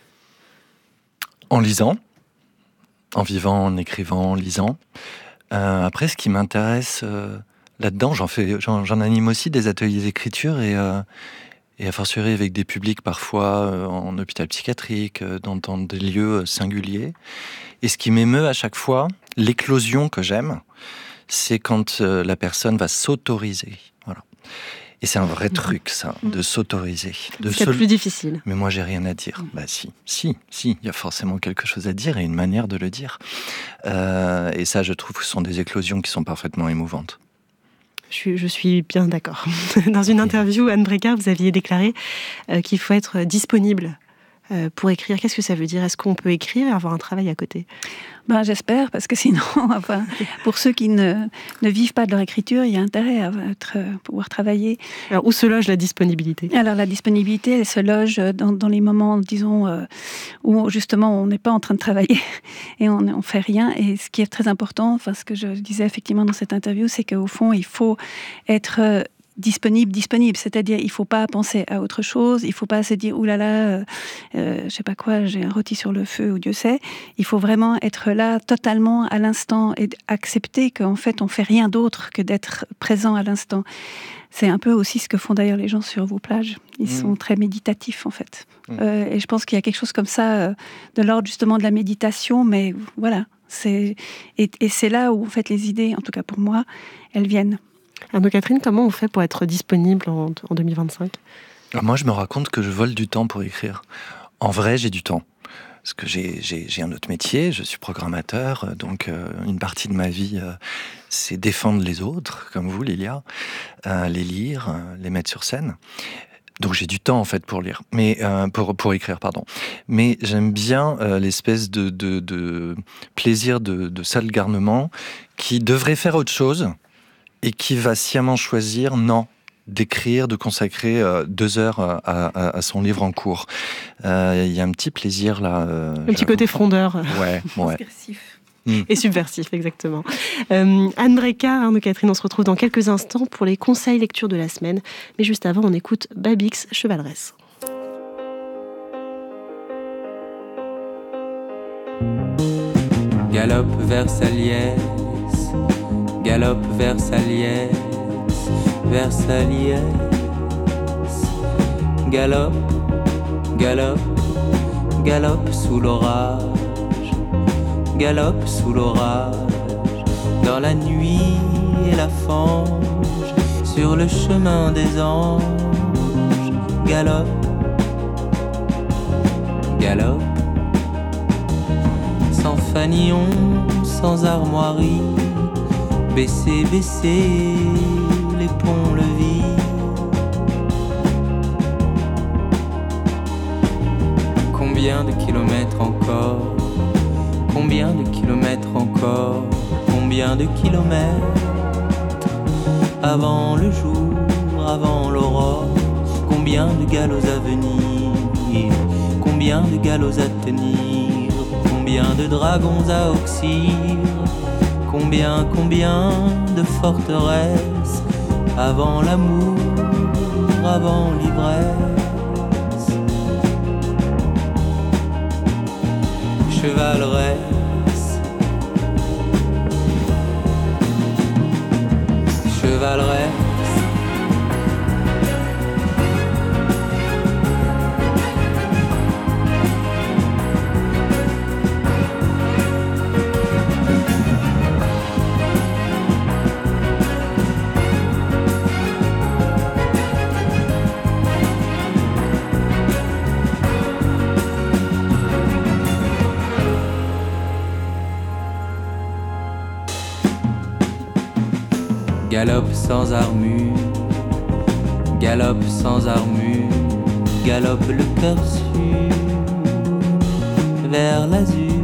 En lisant, en vivant, en écrivant, en lisant. Après, ce qui m'intéresse là-dedans, j'en anime aussi des ateliers d'écriture et a fortiori avec des publics parfois en hôpital psychiatrique, dans des lieux singuliers. Et ce qui m'émeut à chaque fois, l'éclosion que j'aime, c'est quand la personne va s'autoriser. Voilà. Et c'est un vrai truc, ça, de s'autoriser. C'est plus difficile. Mais moi, j'ai rien à dire. Bah si, il y a forcément quelque chose à dire et une manière de le dire. Et ça, je trouve que ce sont des éclosions qui sont parfaitement émouvantes. Je suis bien d'accord. Dans une interview, Anne Brécard, vous aviez déclaré qu'il faut être disponible pour écrire. Qu'est-ce que ça veut dire ? Est-ce qu'on peut écrire et avoir un travail à côté ? J'espère, parce que sinon, pour ceux qui ne vivent pas de leur écriture, il y a intérêt à pouvoir travailler. Alors, où se loge la disponibilité ? Alors, la disponibilité, elle se loge dans les moments, disons, où justement on n'est pas en train de travailler et on ne fait rien. Et ce qui est très important, ce que je disais effectivement dans cette interview, c'est qu'au fond, il faut être disponible, c'est-à-dire il faut pas penser à autre chose, il faut pas se dire oulala, je sais pas quoi, j'ai un rôti sur le feu ou Dieu sait. Il faut vraiment être là totalement à l'instant et accepter qu'en fait on fait rien d'autre que d'être présent à l'instant. C'est un peu aussi ce que font d'ailleurs les gens sur vos plages. Ils sont très méditatifs en fait. Et je pense qu'il y a quelque chose comme ça de l'ordre justement de la méditation, mais voilà, et c'est là où en fait les idées, en tout cas pour moi, elles viennent. Arnaud Catherine, comment on fait pour être disponible en 2025 ? Alors moi, je me rends compte que je vole du temps pour écrire. En vrai, j'ai du temps. Parce que j'ai un autre métier, je suis programmateur, donc une partie de ma vie, c'est défendre les autres, comme vous, Lilia, les lire, les mettre sur scène. Donc j'ai du temps en fait pour lire, mais pour écrire, pardon. Mais j'aime bien l'espèce de plaisir de sale garnement qui devrait faire autre chose. Et qui va sciemment choisir, d'écrire, de consacrer 2 heures à son livre en cours. Il y a un petit plaisir là. Un petit côté frondeur. Ouais. Subversif. Et subversif, exactement. Anne Brécard, Arnaud Catherine, on se retrouve dans quelques instants pour les conseils lecture de la semaine. Mais juste avant, on écoute Babix, Chevaleresse. Galope Versaliès, galope Versaliès, Versaliès. Galope, galope, galope sous l'orage, galope sous l'orage, dans la nuit et la fange, sur le chemin des anges. Galope, galope, sans fanion, sans armoirie, baissez, baissez les ponts-levis. Combien de kilomètres encore? Combien de kilomètres encore? Combien de kilomètres avant le jour, avant l'aurore? Combien de galops à venir? Combien de galops à tenir? Combien de dragons à oxyre? Combien, combien de forteresses avant l'amour, avant l'ivresse? Chevaleresse, chevaleresse. Galope sans armure, galope sans armure, galope le cœur sûr vers l'azur.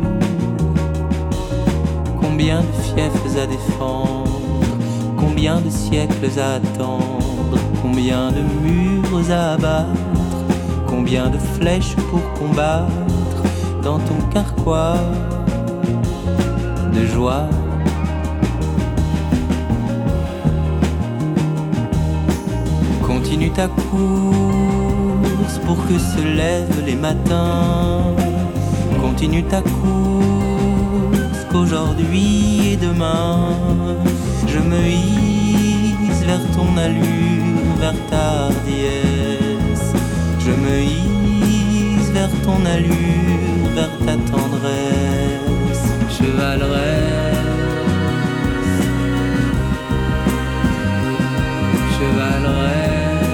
Combien de fiefs à défendre, combien de siècles à attendre, combien de murs à abattre, combien de flèches pour combattre dans ton carquois de joie. Continue ta course pour que se lèvent les matins. Continue ta course qu'aujourd'hui et demain je me hisse vers ton allure, vers ta hardiesse. Je me hisse vers ton allure, vers ta tendresse. Chevaleresse, chevaleresse.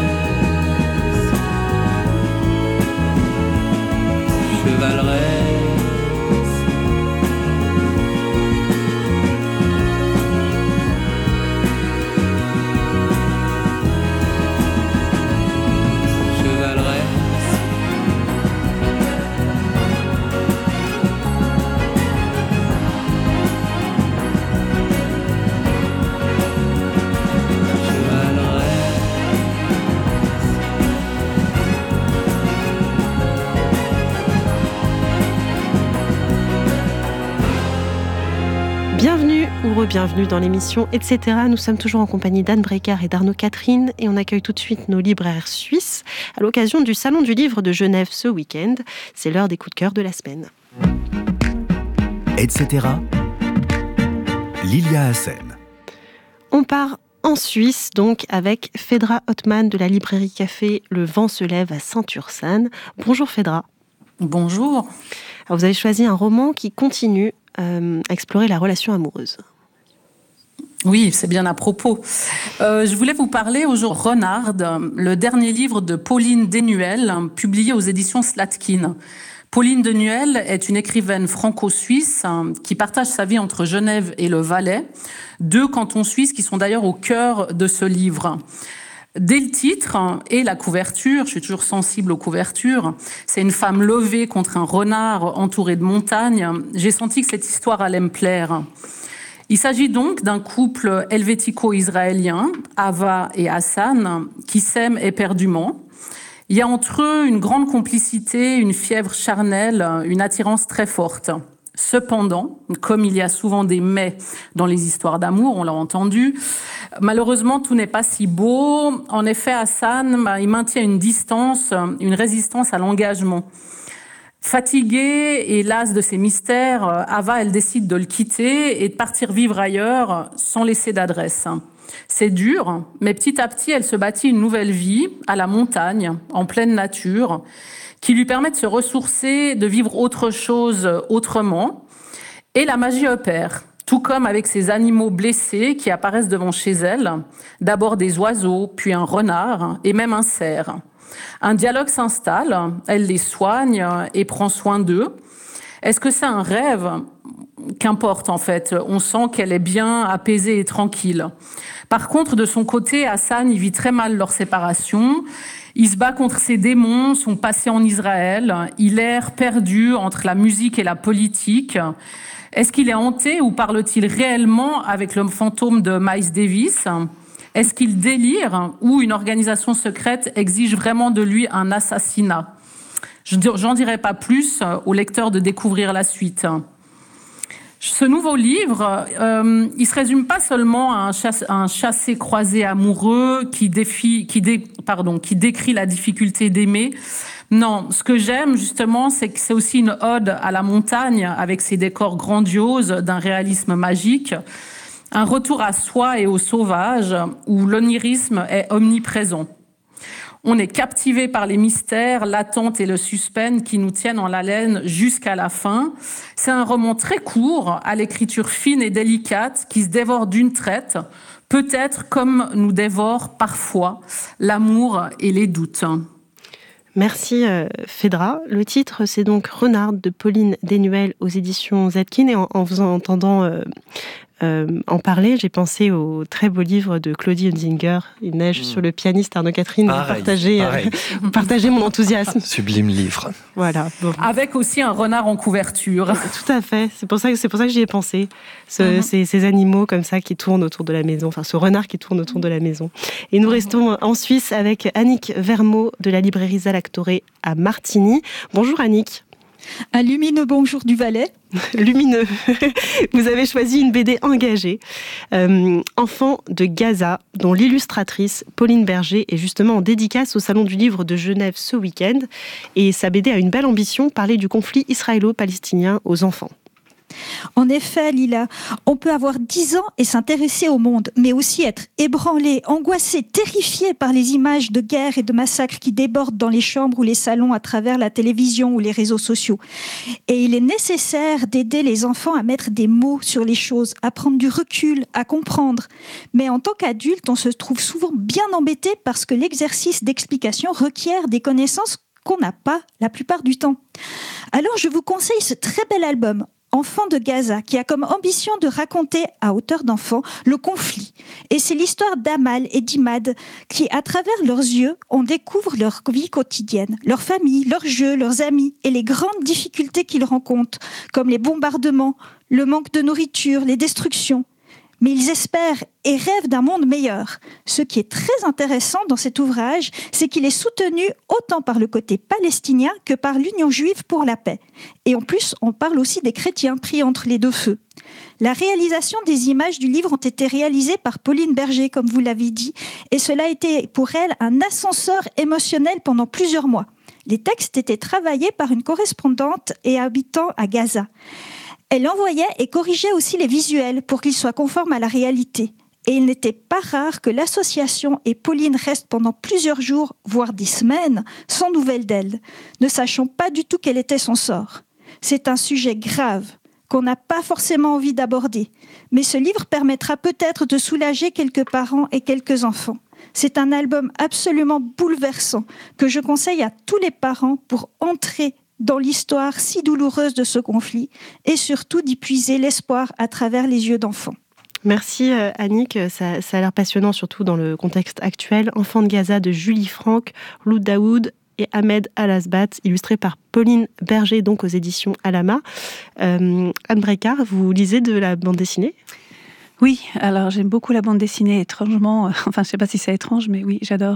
Bienvenue dans l'émission Etc. Nous sommes toujours en compagnie d'Anne Brécard et d'Arnaud Catherine et on accueille tout de suite nos libraires suisses à l'occasion du Salon du Livre de Genève ce week-end. C'est l'heure des coups de cœur de la semaine. Etc. Lilia Hassen. On part en Suisse donc avec Phaedra Ottmann de la librairie café Le Vent se lève à Saint-Ursanne. Bonjour Phaedra. Bonjour. Alors, vous avez choisi un roman qui continue à explorer la relation amoureuse. Oui, c'est bien à propos. Je voulais vous parler aujourd'hui de Renard, le dernier livre de Pauline Denuel, publié aux éditions Slatkin. Pauline Denuel est une écrivaine franco-suisse qui partage sa vie entre Genève et le Valais, deux cantons suisses qui sont d'ailleurs au cœur de ce livre. Dès le titre et la couverture, je suis toujours sensible aux couvertures, c'est une femme levée contre un renard entouré de montagnes. J'ai senti que cette histoire allait me plaire. Il s'agit donc d'un couple helvético-israélien, Ava et Hassan, qui s'aiment éperdument. Il y a entre eux une grande complicité, une fièvre charnelle, une attirance très forte. Cependant, comme il y a souvent des mais dans les histoires d'amour, on l'a entendu, malheureusement, tout n'est pas si beau. En effet, Hassan, il maintient une distance, une résistance à l'engagement. Fatiguée et lasse de ses mystères, Ava, elle décide de le quitter et de partir vivre ailleurs sans laisser d'adresse. C'est dur, mais petit à petit, elle se bâtit une nouvelle vie à la montagne, en pleine nature, qui lui permet de se ressourcer, de vivre autre chose autrement. Et la magie opère, tout comme avec ces animaux blessés qui apparaissent devant chez elle, d'abord des oiseaux, puis un renard et même un cerf. Un dialogue s'installe, elle les soigne et prend soin d'eux. Est-ce que c'est un rêve ? Qu'importe en fait, on sent qu'elle est bien apaisée et tranquille. Par contre, de son côté, Hassan, il vit très mal leur séparation. Il se bat contre ses démons, son passé en Israël. Il erre perdu entre la musique et la politique. Est-ce qu'il est hanté ou parle-t-il réellement avec le fantôme de Miles Davis ? Est-ce qu'il délire ou une organisation secrète exige vraiment de lui un assassinat ? J'en dirai pas plus au lecteur de découvrir la suite. Ce nouveau livre, il se résume pas seulement à un chassé-croisé amoureux qui décrit la difficulté d'aimer. Non, ce que j'aime justement, c'est que c'est aussi une ode à la montagne avec ses décors grandioses d'un réalisme magique. Un retour à soi et au sauvage où l'onirisme est omniprésent. On est captivé par les mystères, l'attente et le suspense qui nous tiennent en haleine jusqu'à la fin. C'est un roman très court, à l'écriture fine et délicate, qui se dévore d'une traite, peut-être comme nous dévore parfois l'amour et les doutes. Merci Phaedra. Le titre, c'est donc Renard de Pauline Denuel aux éditions Slatkin. Et en vous entendant en parler, j'ai pensé au très beau livre de Claudie Hunzinger, Une neige sur le pianiste. Arnaud Catherine, vous partagez mon enthousiasme. Sublime livre. Voilà. Bon. Avec aussi un renard en couverture. Tout à fait. C'est pour ça que j'y ai pensé. Ces animaux comme ça qui tournent autour de la maison. Enfin, ce renard qui tourne autour de la maison. Et nous restons en Suisse avec Annick Vermeau de la librairie Zalactore à Martigny. Bonjour Annick. Un lumineux bonjour du Valais. Lumineux. Vous avez choisi une BD engagée, Enfants de Gaza, dont l'illustratrice Pauline Berger est justement en dédicace au Salon du Livre de Genève ce week-end. Et sa BD a une belle ambition, parler du conflit israélo-palestinien aux enfants. En effet, Lila, on peut avoir 10 ans et s'intéresser au monde, mais aussi être ébranlé, angoissé, terrifié par les images de guerre et de massacres qui débordent dans les chambres ou les salons à travers la télévision ou les réseaux sociaux. Et il est nécessaire d'aider les enfants à mettre des mots sur les choses, à prendre du recul, à comprendre. Mais en tant qu'adulte, on se trouve souvent bien embêté parce que l'exercice d'explication requiert des connaissances qu'on n'a pas la plupart du temps. Alors je vous conseille ce très bel album, Enfants de Gaza, qui a comme ambition de raconter, à hauteur d'enfant, le conflit. Et c'est l'histoire d'Amal et d'Imad, qui, à travers leurs yeux, on découvre leur vie quotidienne, leur famille, leurs jeux, leurs amis, et les grandes difficultés qu'ils rencontrent, comme les bombardements, le manque de nourriture, les destructions. Mais ils espèrent et rêvent d'un monde meilleur. Ce qui est très intéressant dans cet ouvrage, c'est qu'il est soutenu autant par le côté palestinien que par l'Union juive pour la paix. Et en plus, on parle aussi des chrétiens pris entre les deux feux. La réalisation des images du livre ont été réalisées par Pauline Berger, comme vous l'avez dit, et cela a été pour elle un ascenseur émotionnel pendant plusieurs mois. Les textes étaient travaillés par une correspondante et habitant à Gaza. Elle envoyait et corrigeait aussi les visuels pour qu'ils soient conformes à la réalité. Et il n'était pas rare que l'association et Pauline restent pendant plusieurs jours, voire des semaines, sans nouvelles d'elle, ne sachant pas du tout quel était son sort. C'est un sujet grave qu'on n'a pas forcément envie d'aborder, mais ce livre permettra peut-être de soulager quelques parents et quelques enfants. C'est un album absolument bouleversant que je conseille à tous les parents pour entrer dans l'histoire si douloureuse de ce conflit et surtout d'y puiser l'espoir à travers les yeux d'enfants. Merci Annick, ça a l'air passionnant surtout dans le contexte actuel. Enfants de Gaza de Julie Franck, Lou Daoud et Ahmed Al-Asbat, illustré par Pauline Berger, donc aux éditions Alama. Anne Brécard, vous lisez de la bande dessinée ? Oui, alors j'aime beaucoup la bande dessinée, étrangement, enfin je ne sais pas si c'est étrange, mais oui, j'adore.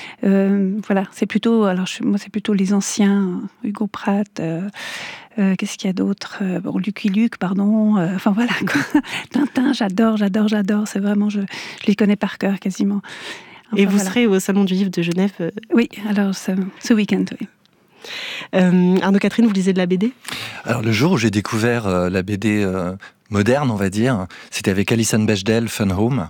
Voilà, c'est plutôt, moi c'est plutôt les anciens, Hugo Pratt, qu'est-ce qu'il y a d'autre, Lucky Luke, pardon, enfin voilà, quoi. Tintin, j'adore, c'est vraiment, je les connais par cœur quasiment. Enfin, et vous serez au Salon du Livre de Genève Oui, alors ce week-end, oui. Arnaud Catherine, vous lisez de la BD ? Alors le jour où j'ai découvert la BD moderne, on va dire, c'était avec Alison Bechdel, Fun Home,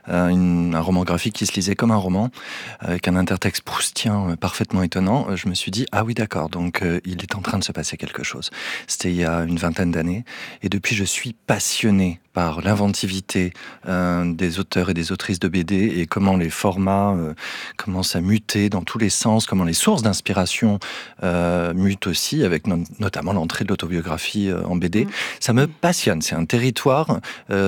un roman graphique qui se lisait comme un roman, avec un intertexte proustien parfaitement étonnant. Je me suis dit, ah oui d'accord, donc il est en train de se passer quelque chose. C'était il y a une vingtaine d'années, et depuis je suis passionné par l'inventivité des auteurs et des autrices de BD et comment les formats commencent à muter dans tous les sens, comment les sources d'inspiration mutent aussi, avec notamment l'entrée de l'autobiographie en BD. Ça me passionne, c'est un territoire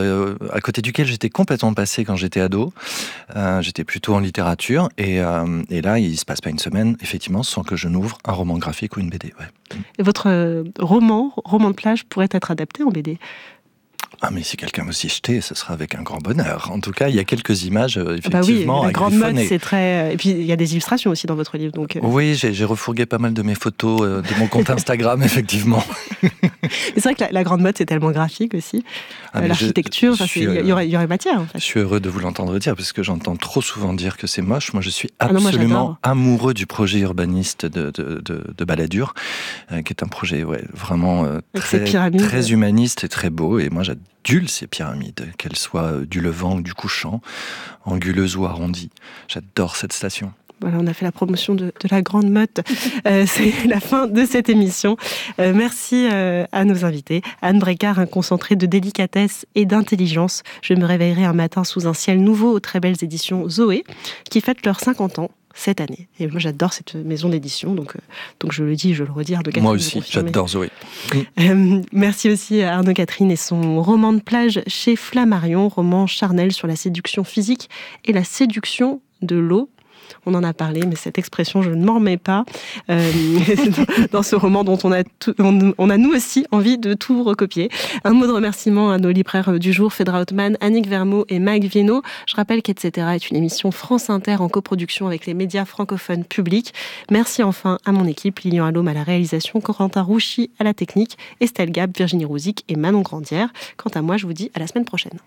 à côté duquel j'étais complètement passé quand j'étais ado. J'étais plutôt en littérature et là, il ne se passe pas une semaine, effectivement, sans que je n'ouvre un roman graphique ou une BD. Ouais. Et votre roman de plage, pourrait être adapté en BD ? Ah mais si quelqu'un veut s'y jeter, ce sera avec un grand bonheur. En tout cas, il y a quelques images effectivement. Bah oui, la grande mode, griffonnées. c'est très. Et puis il y a des illustrations aussi dans votre livre, donc. Oui, j'ai refourgué pas mal de mes photos de mon compte Instagram, effectivement. Mais c'est vrai que la grande mode, c'est tellement graphique aussi. L'architecture, il y aurait matière. En fait. Je suis heureux de vous l'entendre dire, parce que j'entends trop souvent dire que c'est moche. Moi, je suis absolument amoureux du projet urbaniste de Balladur, qui est un projet vraiment très humaniste et très beau. Et moi, j'adule ces pyramides, qu'elles soient du levant ou du couchant, anguleuses ou arrondies. J'adore cette station. Voilà, on a fait la promotion de la Grande Motte. C'est la fin de cette émission. Merci à nos invités. Anne Brécard, un concentré de délicatesse et d'intelligence. Je me réveillerai un matin sous un ciel nouveau aux très belles éditions Zoé, qui fêtent leurs 50 ans. cette année. Et moi, j'adore cette maison d'édition, donc je le dis, je le redis. Arnaud Catherine, moi aussi, j'adore Zoé. Merci aussi à Arnaud Catherine et son roman de plage chez Flammarion, roman charnel sur la séduction physique et la séduction de l'eau. On en a parlé, mais cette expression, je ne m'en remets pas. Dans ce roman dont on a nous aussi envie de tout recopier. Un mot de remerciement à nos libraires du jour, Phaedra Othman, Annick Vermeaux et Mag Viennot. Je rappelle qu'Etc. Est une émission France Inter en coproduction avec les médias francophones publics. Merci enfin à mon équipe, Lilian Allôme à la réalisation, Corentin Rouchy à la technique, Estelle Gab, Virginie Rouzic et Manon Grandière. Quant à moi, je vous dis à la semaine prochaine.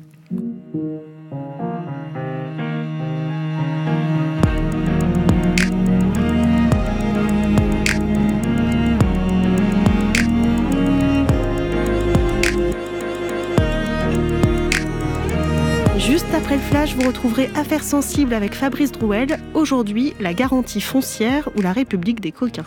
Juste après le flash, vous retrouverez Affaires sensibles avec Fabrice Drouel. Aujourd'hui, la garantie foncière ou la République des coquins.